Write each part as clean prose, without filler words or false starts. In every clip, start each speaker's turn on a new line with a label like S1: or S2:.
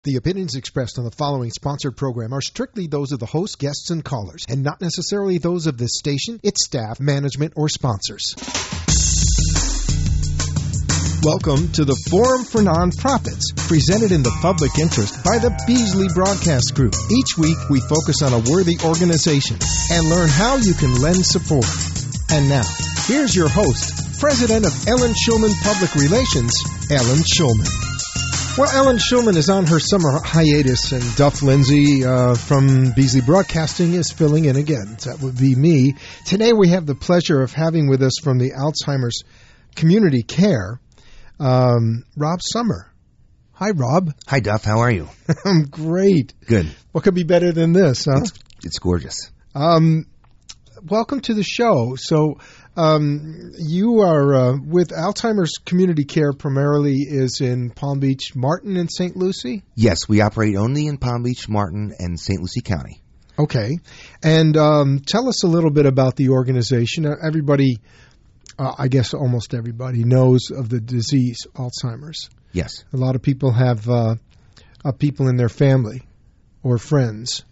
S1: The opinions expressed on the following sponsored program are strictly those of the host, guests, and callers, and not necessarily those of this station, its staff, management, or sponsors. Welcome to the Forum for Nonprofits, presented in the public interest by the Beasley Broadcast Group. Each week, we focus on a worthy organization and learn how you can lend support. And now, here's your host, President of Ellen Schulman Public Relations, Ellen Schulman. Well, Ellen Schulman is on her summer hiatus, and Duff Lindsay from Beasley Broadcasting is filling in again. So that would be me. Today we have the pleasure of having with us from the Alzheimer's Community Care, Rob Sommer. Hi, Rob.
S2: Hi, Duff. How are you?
S1: I'm great.
S2: Good.
S1: What could be better than this, huh?
S2: It's gorgeous.
S1: Welcome to the show. So you are with Alzheimer's Community Care, primarily is in Palm Beach, Martin, and St. Lucie?
S2: Yes, we operate only in Palm Beach, Martin, and St. Lucie County.
S1: Okay. And tell us a little bit about the organization. Everybody, I guess almost everybody, knows of the disease, Alzheimer's.
S2: Yes.
S1: A lot of people have people in their family or friends.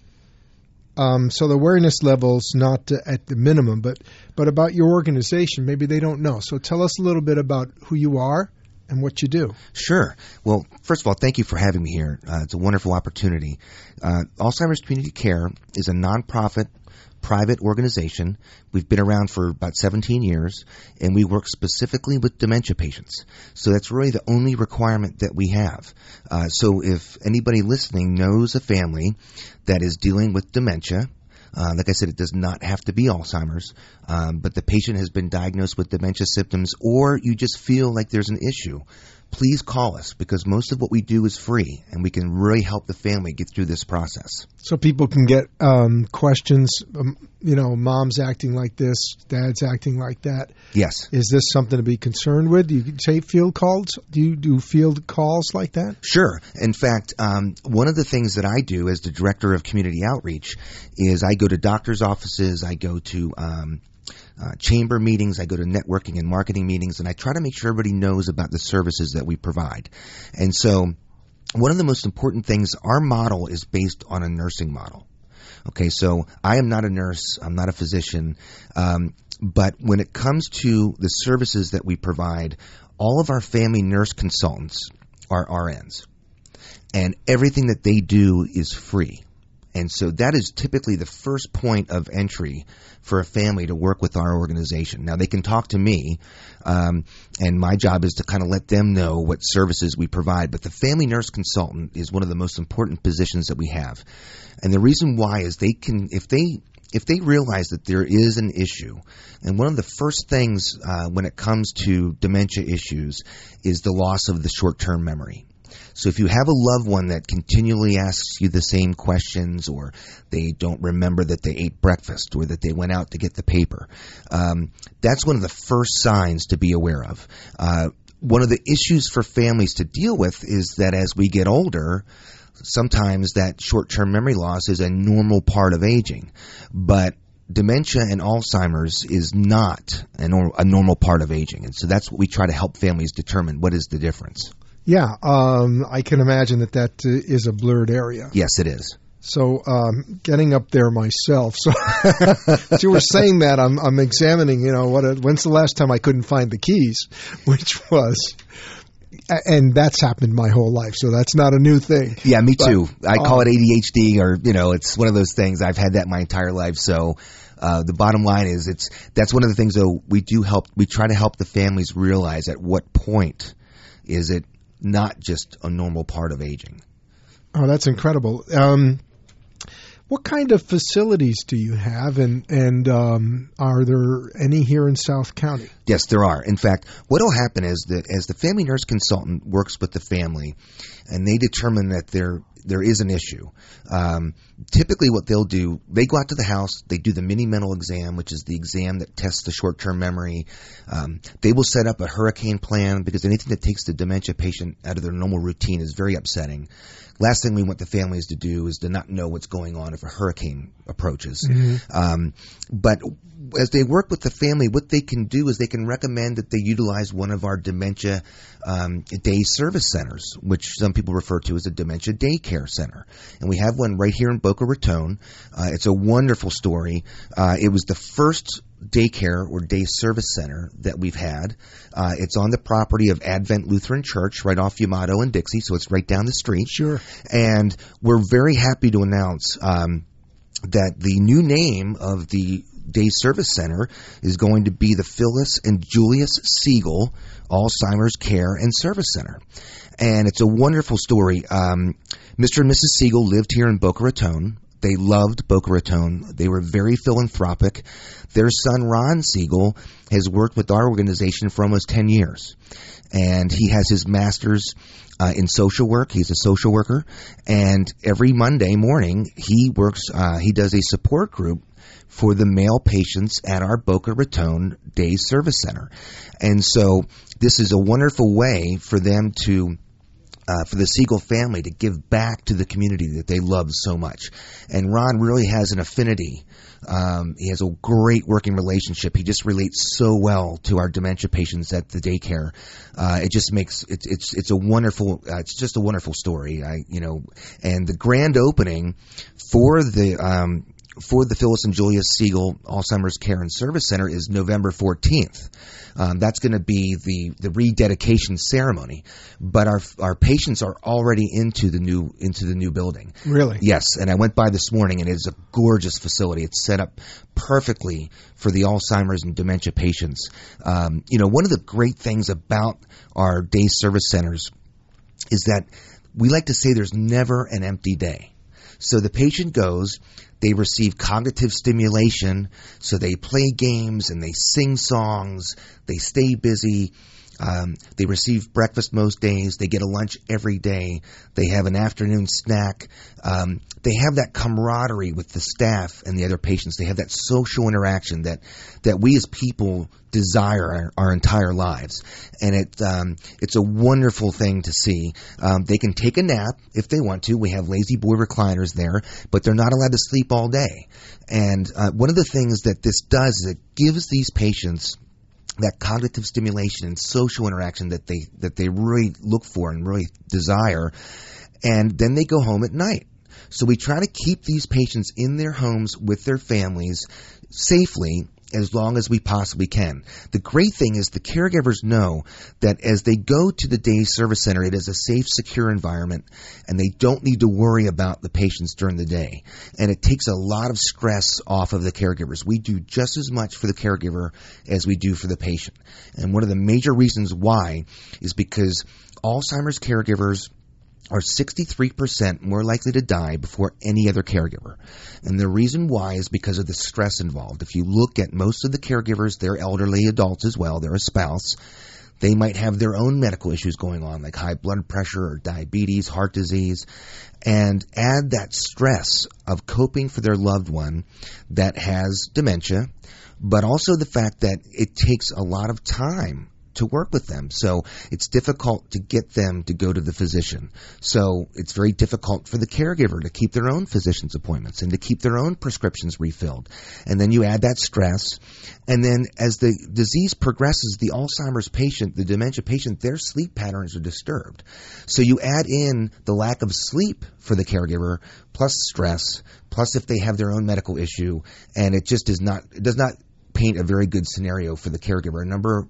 S1: So the awareness level's not at the minimum, but about your organization, maybe they don't know. So tell us a little bit about who you are and what you do.
S2: Sure. Well, first of all, thank you for having me here. It's a wonderful opportunity. Alzheimer's Community Care is a nonprofit private organization. We've been around for about 17 years, and we work specifically with dementia patients. So that's really the only requirement that we have. So if anybody listening knows a family that is dealing with dementia, like I said, it does not have to be Alzheimer's, but the patient has been diagnosed with dementia symptoms, or you just feel like there's an issue, please call us, because most of what we do is free, and we can really help the family get through this process.
S1: So people can get questions, mom's acting like this, dad's acting like that.
S2: Yes.
S1: Is this something to be concerned with? Do you say field calls? Do you do field calls like that?
S2: Sure. In fact, one of the things that I do as the Director of Community Outreach is I go to doctors' offices, I go to chamber meetings, I go to networking and marketing meetings, and I try to make sure everybody knows about the services that we provide. And so one of the most important things, our model is based on a nursing model. Okay, so I am not a nurse, I'm not a physician, but when it comes to the services that we provide, all of our family nurse consultants are RNs, and everything that they do is free. And so that is typically the first point of entry for a family to work with our organization. Now, they can talk to me, and my job is to kind of let them know what services we provide. But the family nurse consultant is one of the most important positions that we have. And the reason why is they can, if they realize that there is an issue, and one of the first things when it comes to dementia issues is the loss of the short-term memory. So if you have a loved one that continually asks you the same questions, or they don't remember that they ate breakfast or that they went out to get the paper, that's one of the first signs to be aware of. One of the issues for families to deal with is that as we get older, sometimes that short-term memory loss is a normal part of aging. But dementia and Alzheimer's is not a normal part of aging. And so that's what we try to help families determine, what is the difference.
S1: Yeah, I can imagine that is a blurred area.
S2: Yes, it is.
S1: So getting up there myself. So as you were saying that, I'm examining, when's the last time I couldn't find the keys, which was, and that's happened my whole life. So that's not a new thing.
S2: Yeah, me too. I call it ADHD, or, it's one of those things. I've had that my entire life. So the bottom line is that's one of the things, though, we try to help the families realize at what point is it not just a normal part of aging.
S1: Oh, that's incredible. What kind of facilities do you have, and are there any here in South County?
S2: Yes, there are. In fact, what will happen is that as the family nurse consultant works with the family, and they determine that there there is an issue. Typically what they'll do, they go out to the house, they do the mini mental exam, which is the exam that tests the short-term memory. They will set up a hurricane plan, because anything that takes the dementia patient out of their normal routine is very upsetting. Last thing we want the families to do is to not know what's going on if a hurricane approaches. But as they work with the family, what they can do is they can recommend that they utilize one of our dementia day service centers, which some people refer to as a dementia daycare center. And we have one right here in Boca Raton. It's a wonderful story. It was the first daycare or day service center that we've had. It's on the property of Advent Lutheran Church right off Yamato and Dixie, so it's right down the street.
S1: Sure.
S2: And we're very happy to announce that the new name of the day service center is going to be the Phyllis and Julius Siegel Alzheimer's Care and Service Center. And it's a wonderful story. Mr. and Mrs. Siegel lived here in Boca Raton. They loved Boca Raton. They were very philanthropic. Their son, Ron Siegel, has worked with our organization for almost 10 years. And he has his master's in social work. He's a social worker. And every Monday morning, he does a support group for the male patients at our Boca Raton Day Service Center. And so this is a wonderful way for them to for the Siegel family to give back to the community that they love so much. And Ron really has an affinity. He has a great working relationship. He just relates so well to our dementia patients at the daycare. It just makes it's a wonderful it's just a wonderful story. And the grand opening for the Phyllis and Julius Siegel Alzheimer's Care and Service Center is November 14th. That's going to be the rededication ceremony. But our patients are already into the new building.
S1: Really?
S2: Yes. And I went by this morning, and it's a gorgeous facility. It's set up perfectly for the Alzheimer's and dementia patients. One of the great things about our day service centers is that we like to say there's never an empty day. So the patient goes, they receive cognitive stimulation, so they play games and they sing songs, they stay busy, they receive breakfast most days, they get a lunch every day, they have an afternoon snack, they have that camaraderie with the staff and the other patients, they have that social interaction that we as people desire our entire lives. And it's a wonderful thing to see. They can take a nap if they want to. We have lazy boy recliners there, but they're not allowed to sleep all day. And one of the things that this does is it gives these patients that cognitive stimulation and social interaction that they really look for and really desire. And then they go home at night. So we try to keep these patients in their homes with their families safely as long as we possibly can. The great thing is the caregivers know that as they go to the day service center, it is a safe, secure environment, and they don't need to worry about the patients during the day. And it takes a lot of stress off of the caregivers. We do just as much for the caregiver as we do for the patient. And one of the major reasons why is because Alzheimer's caregivers are 63% more likely to die before any other caregiver. And the reason why is because of the stress involved. If you look at most of the caregivers, they're elderly adults as well, they're a spouse. They might have their own medical issues going on, like high blood pressure or diabetes, heart disease, and add that stress of coping for their loved one that has dementia, but also the fact that it takes a lot of time to work with them. So it's difficult to get them to go to the physician. So it's very difficult for the caregiver to keep their own physician's appointments and to keep their own prescriptions refilled. And then you add that stress. And then as the disease progresses, the Alzheimer's patient, the dementia patient, their sleep patterns are disturbed. So you add in the lack of sleep for the caregiver, plus stress, plus if they have their own medical issue, and it just does not paint a very good scenario for the caregiver. A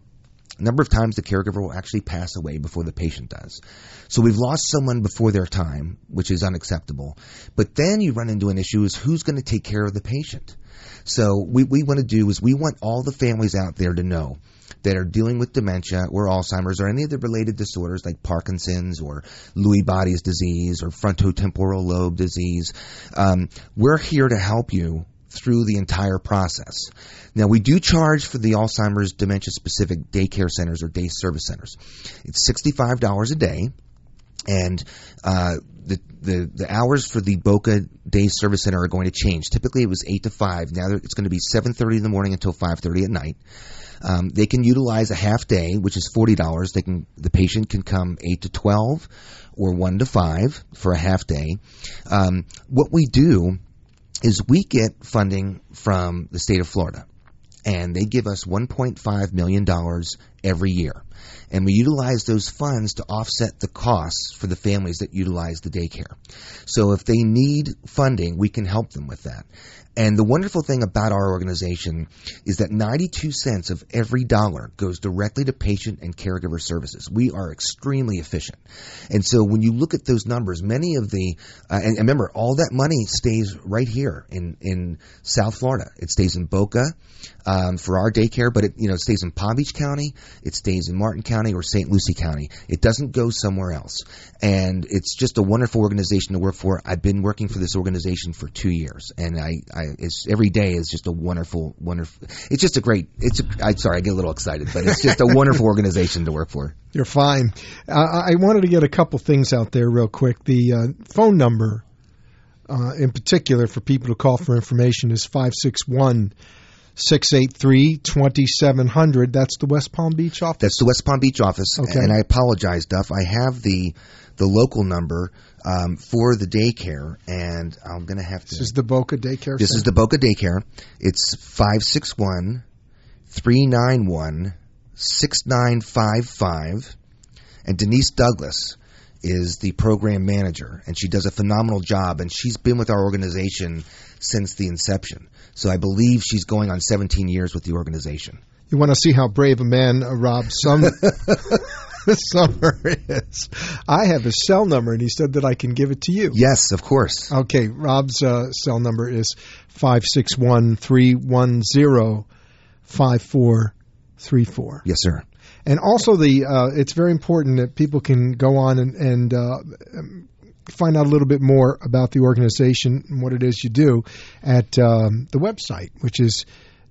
S2: number of times the caregiver will actually pass away before the patient does. So we've lost someone before their time, which is unacceptable. But then you run into an issue is who's going to take care of the patient. So what we want to do is we want all the families out there to know that are dealing with dementia or Alzheimer's or any of the related disorders like Parkinson's or Lewy bodies disease or frontotemporal lobe disease. We're here to help you through the entire process. Now, we do charge for the Alzheimer's dementia-specific daycare centers or day service centers. It's $65 a day. And the hours for the Boca Day Service Center are going to change. Typically, it was 8 to 5. Now it's going to be 7:30 in the morning until 5:30 at night. They can utilize a half day, which is $40. The patient can come 8 to 12 or 1 to 5 for a half day. What we do is we get funding from the state of Florida, and they give us $1.5 million every year. And we utilize those funds to offset the costs for the families that utilize the daycare. So if they need funding, we can help them with that. And the wonderful thing about our organization is that 92 cents of every dollar goes directly to patient and caregiver services. We are extremely efficient. And so when you look at those numbers, many of the and remember, all that money stays right here in South Florida. It stays in Boca for our daycare, but it stays in Palm Beach County, it stays in Martin County or St. Lucie County. It doesn't go somewhere else. And it's just a wonderful organization to work for. I've been working for this organization for 2 years, and it's every day is just a wonderful. It's just a great. I'm sorry, I get a little excited, but it's just a wonderful organization to work for.
S1: You're fine. I wanted to get a couple things out there real quick. The phone number, in particular, for people to call for information is 561-683-2700. That's the West Palm Beach office?
S2: That's the West Palm Beach office.
S1: Okay.
S2: And I apologize, Duff. I have the local number for the daycare, and I'm going to have to...
S1: This is the Boca Daycare
S2: This is the Boca Daycare. It's 561-391-6955. And Denise Douglas is the program manager, and she does a phenomenal job, and she's been with our organization since the inception. So I believe she's going on 17 years with the organization.
S1: You want to see how brave a man Rob Summer is. I have his cell number, and he said that I can give it to you.
S2: Yes, of course.
S1: Okay, Rob's cell number is 561-310-5434.
S2: Yes, sir.
S1: And also, it's very important that people can go on and find out a little bit more about the organization and what it is you do at the website, which is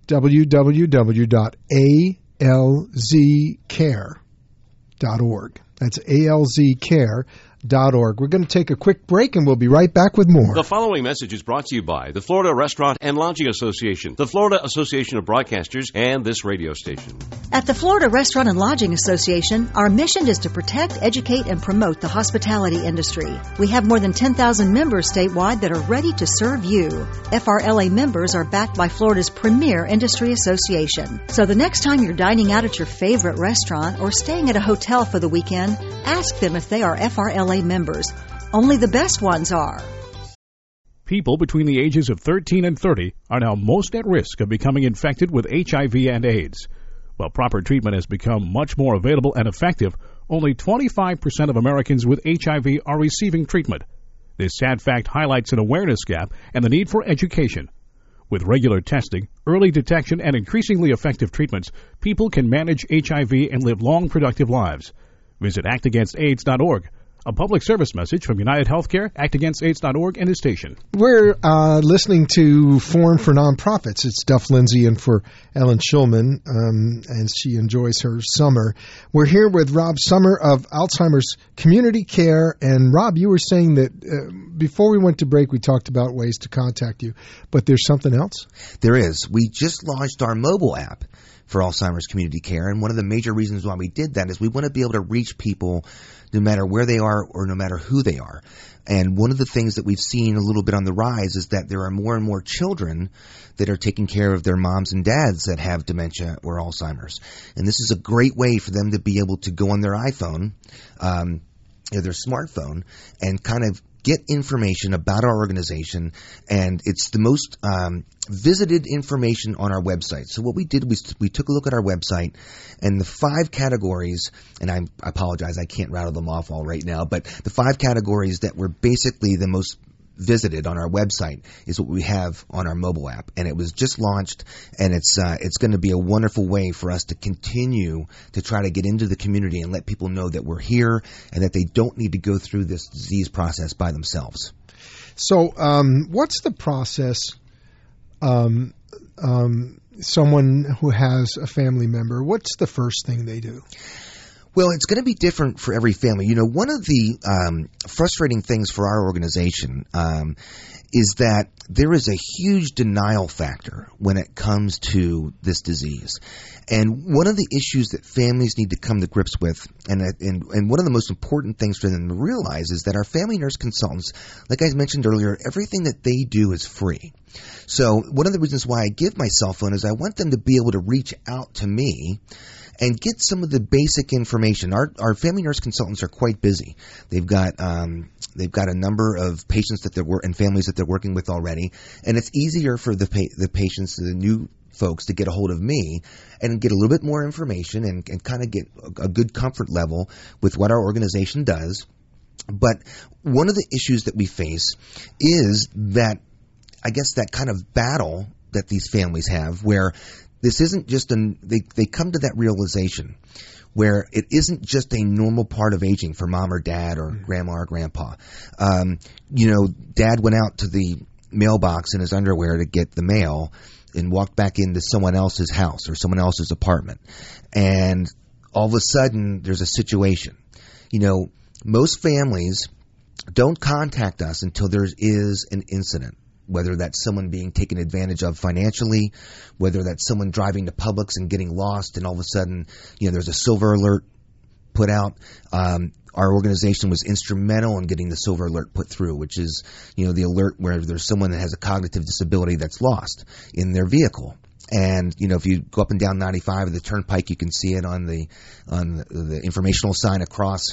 S1: www.alzcare.org. That's alzcare.org. We're going to take a quick break, and we'll be right back with more.
S3: The following message is brought to you by the Florida Restaurant and Lodging Association, the Florida Association of Broadcasters, and this radio station.
S4: At the Florida Restaurant and Lodging Association, our mission is to protect, educate, and promote the hospitality industry. We have more than 10,000 members statewide that are ready to serve you. FRLA members are backed by Florida's premier industry association. So the next time you're dining out at your favorite restaurant or staying at a hotel for the weekend, ask them if they are FRLA members. Only the best ones are.
S5: People between the ages of 13 and 30 are now most at risk of becoming infected with HIV and AIDS. While proper treatment has become much more available and effective, only 25% of Americans with HIV are receiving treatment. This sad fact highlights an awareness gap and the need for education. With regular testing, early detection, and increasingly effective treatments, people can manage HIV and live long, productive lives. Visit actagainstaids.org. A public service message from United Healthcare, actagainstaids.org, and his station.
S1: We're listening to Forum for Nonprofits. It's Duff Lindsay and for Ellen Schulman, and she enjoys her summer. We're here with Rob Summer of Alzheimer's Community Care. And Rob, you were saying that before we went to break, we talked about ways to contact you, but there's something else?
S2: There is. We just launched our mobile app for Alzheimer's Community Care, and one of the major reasons why we did that is we want to be able to reach people no matter where they are or no matter who they are. And one of the things that we've seen a little bit on the rise is that there are more and more children that are taking care of their moms and dads that have dementia or Alzheimer's. And this is a great way for them to be able to go on their iPhone, their smartphone, and kind of get information about our organization. And it's the most visited information on our website. So what we did was we took a look at our website, and the 5 categories, and I apologize, I can't rattle them off all right now, but the 5 categories that were basically the most visited on our website is what we have on our mobile app. And it was just launched, and it's going to be a wonderful way for us to continue to try to get into the community and let people know that we're here and that they don't need to go through this disease process by themselves.
S1: So what's the process? Someone who has a family member, what's the first thing they do?
S2: Well, it's going to be different for every family. You know, one of the frustrating things for our organization is that there is a huge denial factor when it comes to this disease. And one of the issues that families need to come to grips with, and one of the most important things for them to realize, is that our family nurse consultants, like I mentioned earlier, everything that they do is free. So one of the reasons why I give my cell phone is I want them to be able to reach out to me and get some of the basic information. Our family nurse consultants are quite busy. They've got a number of patients that and families that they're working with already, and it's easier for the patients, the new folks, to get a hold of me and get a little bit more information and kind of get a good comfort level with what our organization does. But one of the issues that we face is that, I guess, that kind of battle that these families have, where this isn't just they come to that realization where it isn't just a normal part of aging for mom or dad or grandma or grandpa. Dad went out to the mailbox in his underwear to get the mail and walked back into someone else's house or someone else's apartment. And all of a sudden, there's a situation. You know, most families don't contact us until there is an incident, whether that's someone being taken advantage of financially, whether that's someone driving to Publix and getting lost, and all of a sudden, there's a silver alert put out. Our organization was instrumental in getting the silver alert put through, which is, the alert where there's someone that has a cognitive disability that's lost in their vehicle. And, if you go up and down 95 of the turnpike, you can see it on the informational sign across.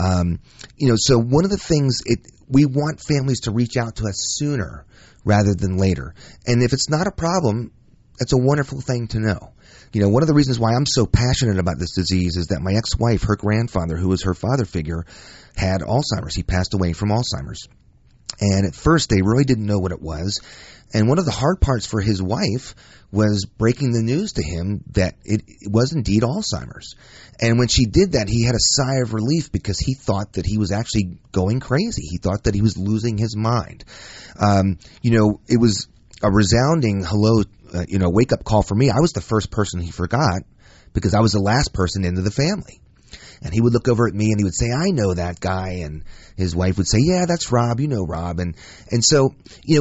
S2: So one of the things, we want families to reach out to us sooner rather than later. And if it's not a problem, that's a wonderful thing to know. One of the reasons why I'm so passionate about this disease is that my ex-wife, her grandfather, who was her father figure, had Alzheimer's. He passed away from Alzheimer's. And at first, they really didn't know what it was. And one of the hard parts for his wife was breaking the news to him that it was indeed Alzheimer's. And when she did that, he had a sigh of relief because he thought that he was actually going crazy. He thought that he was losing his mind. It was a resounding hello, wake-up call for me. I was the first person he forgot because I was the last person into the family. And he would look over at me and he would say, "I know that guy." And his wife would say, "Yeah, that's Rob. You know Rob." And so,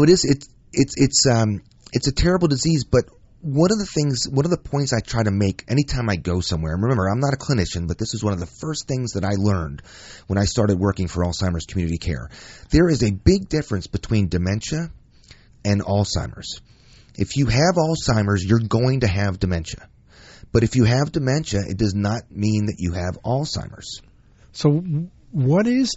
S2: it's a terrible disease. But one of the points I try to make anytime I go somewhere, and remember, I'm not a clinician, but this is one of the first things that I learned when I started working for Alzheimer's Community Care. There is a big difference between dementia and Alzheimer's. If you have Alzheimer's, you're going to have dementia. But if you have dementia, it does not mean that you have Alzheimer's.
S6: So what is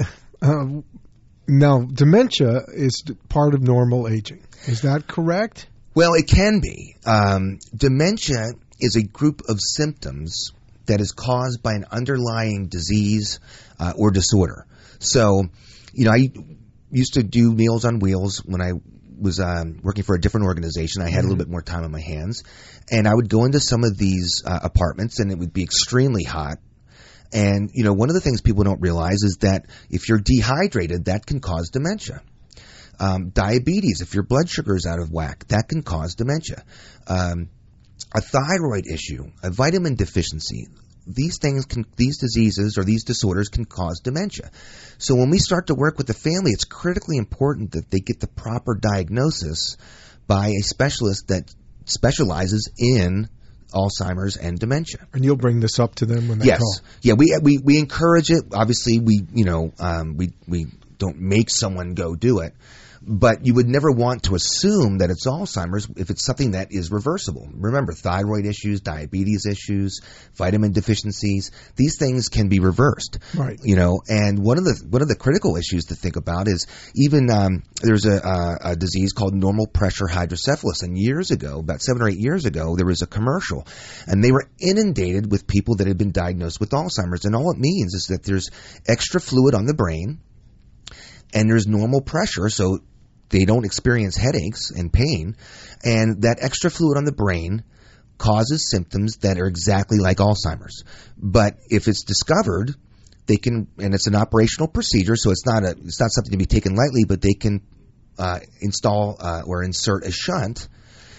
S6: now, dementia is part of normal aging. Is that correct?
S2: Well, it can be. Dementia is a group of symptoms that is caused by an underlying disease or disorder. So, I used to do Meals on Wheels when I was working for a different organization. I had a little bit more time on my hands. And I would go into some of these apartments, and it would be extremely hot. And, one of the things people don't realize is that if you're dehydrated, that can cause dementia. Diabetes, if your blood sugar is out of whack, that can cause dementia. A thyroid issue, a vitamin deficiency, these diseases or these disorders can cause dementia. So when we start to work with the family, it's critically important that they get the proper diagnosis by a specialist that specializes in Alzheimer's and dementia.
S6: And you'll bring this up to them when they call?
S2: Yeah, we encourage it. Obviously, we don't make someone go do it. But you would never want to assume that it's Alzheimer's if it's something that is reversible. Remember, thyroid issues, diabetes issues, vitamin deficiencies, these things can be reversed.
S6: Right.
S2: And one of the critical issues to think about is even there's a disease called normal pressure hydrocephalus. And years ago, about 7 or 8 years ago, there was a commercial, and they were inundated with people that had been diagnosed with Alzheimer's. And all it means is that there's extra fluid on the brain, and there's normal pressure, so they don't experience headaches and pain, and that extra fluid on the brain causes symptoms that are exactly like Alzheimer's. But if it's discovered, they can, and it's an operational procedure, so it's not something to be taken lightly, but they can install or insert a shunt,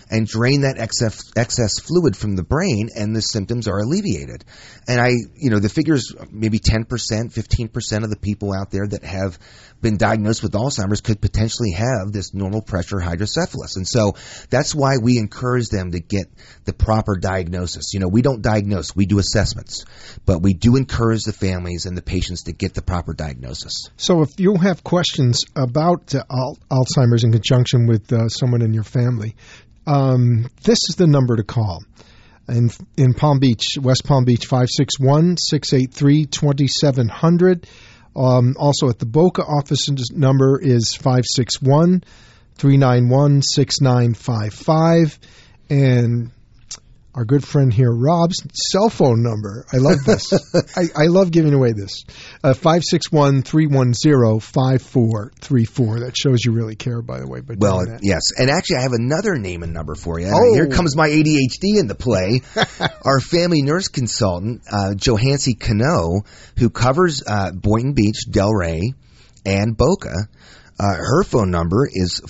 S2: and drain that excess fluid from the brain, and the symptoms are alleviated. And the figures, maybe 10%, 15% of the people out there that have been diagnosed with Alzheimer's could potentially have this normal pressure hydrocephalus. And so that's why we encourage them to get the proper diagnosis. We don't diagnose, we do assessments, but we do encourage the families and the patients to get the proper diagnosis.
S6: So if you have questions about Alzheimer's in conjunction with someone in your family, this is the number to call. In Palm Beach, West Palm Beach, 561-683-2700. Also at the Boca office number is 561-391-6955. And our good friend here, Rob's cell phone number. I love this. I love giving away this. 561-310-5434. That shows you really care, by the way. By doing that.
S2: Yes. And actually, I have another name and number for you. Here comes my ADHD into play. Our family nurse consultant, Johansi Cano, who covers Boynton Beach, Delray, and Boca. Her phone number is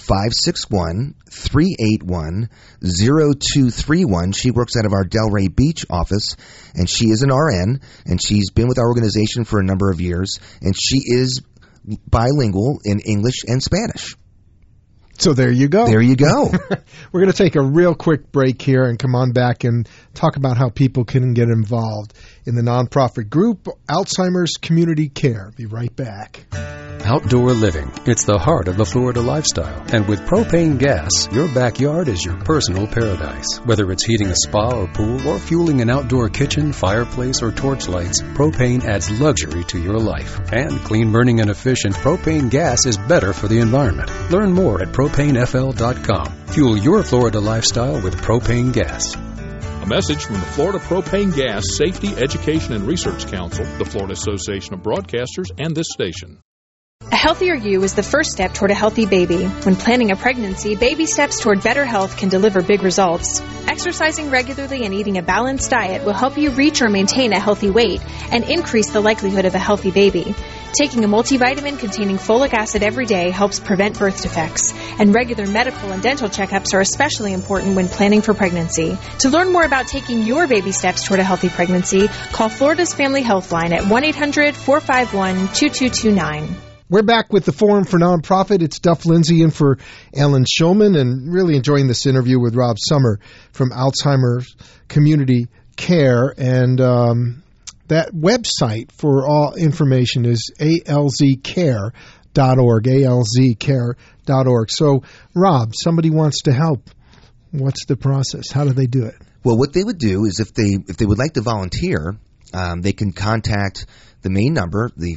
S2: 561-381-0231. She works out of our Delray Beach office, and she is an RN, and she's been with our organization for a number of years, and she is bilingual in English and Spanish.
S6: So there you go.
S2: There you go.
S6: We're going to take a real quick break here and come on back and talk about how people can get involved in the nonprofit group Alzheimer's Community Care. Be right back.
S7: Outdoor living. It's the heart of the Florida lifestyle. And with propane gas, your backyard is your personal paradise. Whether it's heating a spa or pool or fueling an outdoor kitchen, fireplace, or torch lights, propane adds luxury to your life. And clean burning and efficient propane gas is better for the environment. Learn more at propanefl.com. Fuel your Florida lifestyle with propane gas.
S8: A message from the Florida Propane Gas Safety, Education, and Research Council, the Florida Association of Broadcasters, and this station.
S9: A healthier you is the first step toward a healthy baby. When planning a pregnancy, baby steps toward better health can deliver big results. Exercising regularly and eating a balanced diet will help you reach or maintain a healthy weight and increase the likelihood of a healthy baby. Taking a multivitamin containing folic acid every day helps prevent birth defects, and regular medical and dental checkups are especially important when planning for pregnancy. To learn more about taking your baby steps toward a healthy pregnancy, call Florida's Family Health Line at 1-800-451-2229.
S6: We're back with the Forum for Nonprofit. It's Duff Lindsay in for Alan Shulman, and really enjoying this interview with Rob Sommer from Alzheimer's Community Care. And that website for all information is alzcare.org, alzcare.org. So, Rob, somebody wants to help. What's the process? How do they do it?
S2: Well, what they would do is if they would like to volunteer, they can contact the main number, the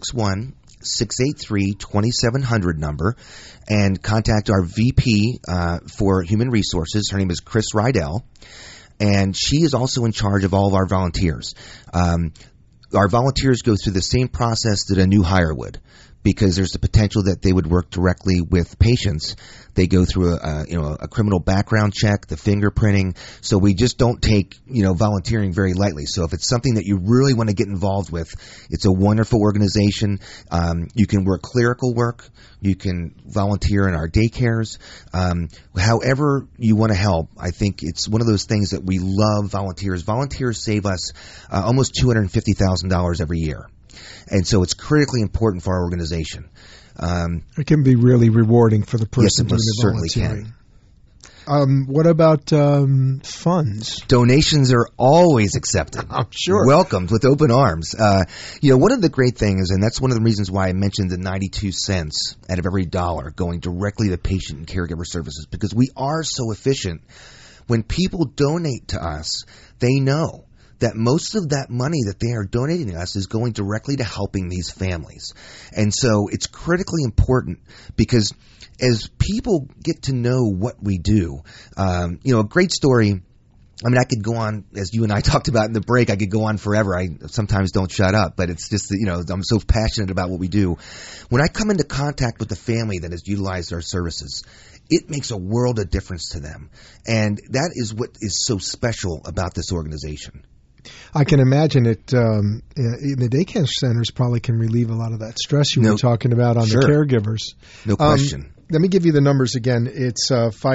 S2: 561-683-2700 number, and contact our VP for Human Resources. Her name is Chris Rydell, and she is also in charge of all of our volunteers. Our volunteers go through the same process that a new hire would, because there's the potential that they would work directly with patients. They go through a criminal background check, the fingerprinting. So we just don't take, volunteering very lightly. So if it's something that you really want to get involved with, it's a wonderful organization. You can work clerical work. You can volunteer in our daycares. However you want to help, I think it's one of those things that we love volunteers. Volunteers save us almost $250,000 every year. And so it's critically important for our organization.
S6: It can be really rewarding for the person doing the volunteering. What about funds?
S2: Donations are always accepted.
S6: I'm sure.
S2: Welcomed with open arms. One of the great things, and that's one of the reasons why I mentioned the 92 cents out of every dollar going directly to patient and caregiver services, because we are so efficient. When people donate to us, they know that most of that money that they are donating to us is going directly to helping these families. And so it's critically important, because as people get to know what we do, a great story, I could go on, as you and I talked about in the break, I could go on forever. I sometimes don't shut up, but it's just that, I'm so passionate about what we do. When I come into contact with the family that has utilized our services, it makes a world of difference to them. And that is what is so special about this organization.
S6: I can imagine it in the daycare centers probably can relieve a lot of that stress you were talking about on the caregivers.
S2: No question.
S6: Let me give you the numbers again. It's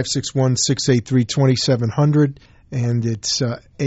S6: 561-683-2700, and it's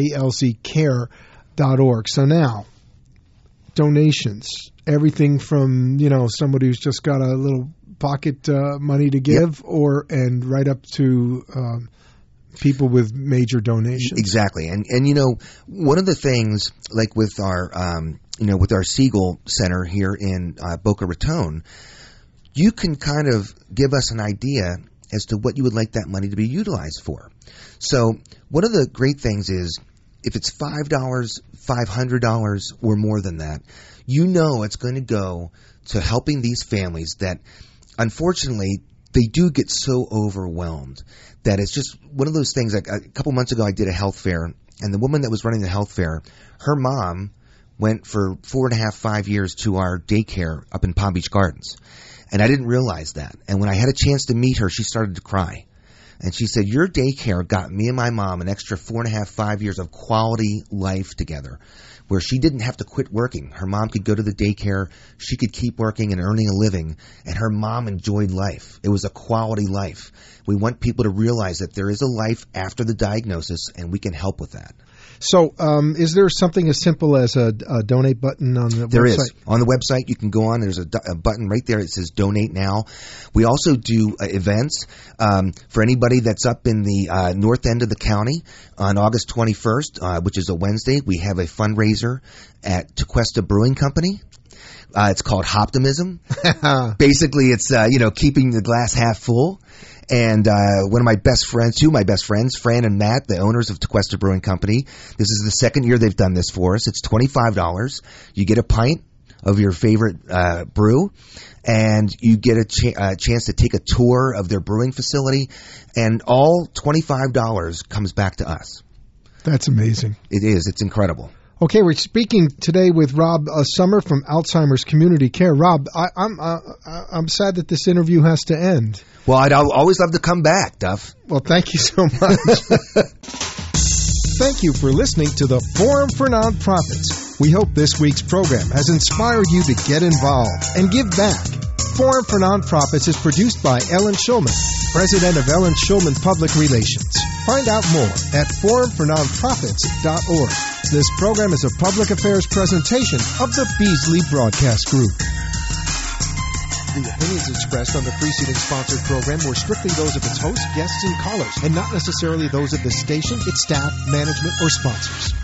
S6: alzcare.org. So now, donations, everything from, somebody who's just got a little pocket money to give, and right up to people with major donations.
S2: Exactly. And one of the things, like with our with our Siegel Center here in Boca Raton, you can kind of give us an idea as to what you would like that money to be utilized for. So one of the great things is, if it's $5, $500, or more than that, it's going to go to helping these families that, unfortunately, they do get so overwhelmed that it's just one of those things. Like a couple months ago, I did a health fair, and the woman that was running the health fair, her mom went for 4.5, 5 years to our daycare up in Palm Beach Gardens. And I didn't realize that. And when I had a chance to meet her, she started to cry. And she said, your daycare got me and my mom an extra 4.5, 5 years of quality life together, where she didn't have to quit working. Her mom could go to the daycare, she could keep working and earning a living, and her mom enjoyed life. It was a quality life. We want people to realize that there is a life after the diagnosis, and we can help with that.
S6: So is there something as simple as a donate button on the website?
S2: There is. On the website, you can go on. There's a button right there. It says Donate Now. We also do events for anybody that's up in the north end of the county. On August 21st, which is a Wednesday, we have a fundraiser at Tequesta Brewing Company. It's called Hoptimism. Basically, it's keeping the glass half full. And two of my best friends, Fran and Matt, the owners of Tequesta Brewing Company. This is the second year they've done this for us. It's $25. You get a pint of your favorite brew, and you get a chance to take a tour of their brewing facility, and all $25 comes back to us.
S6: That's amazing.
S2: It is. It's incredible.
S6: Okay, we're speaking today with Rob Sommer from Alzheimer's Community Care. Rob, I'm sad that this interview has to end.
S2: Well, I'd always love to come back, Duff.
S6: Well, thank you so much.
S1: Thank you for listening to the Forum for Nonprofits. We hope this week's program has inspired you to get involved and give back. Forum for Nonprofits is produced by Ellen Schulman, president of Ellen Schulman Public Relations. Find out more at forumfornonprofits.org. This program is a public affairs presentation of the Beasley Broadcast Group. The opinions expressed on the preceding sponsored program were strictly those of its hosts, guests, and callers, and not necessarily those of the station, its staff, management, or sponsors.